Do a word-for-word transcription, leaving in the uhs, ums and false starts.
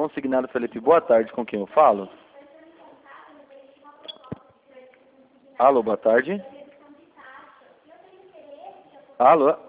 consignado, Felipe. Boa tarde, com quem eu falo? Alô, boa tarde. Alô?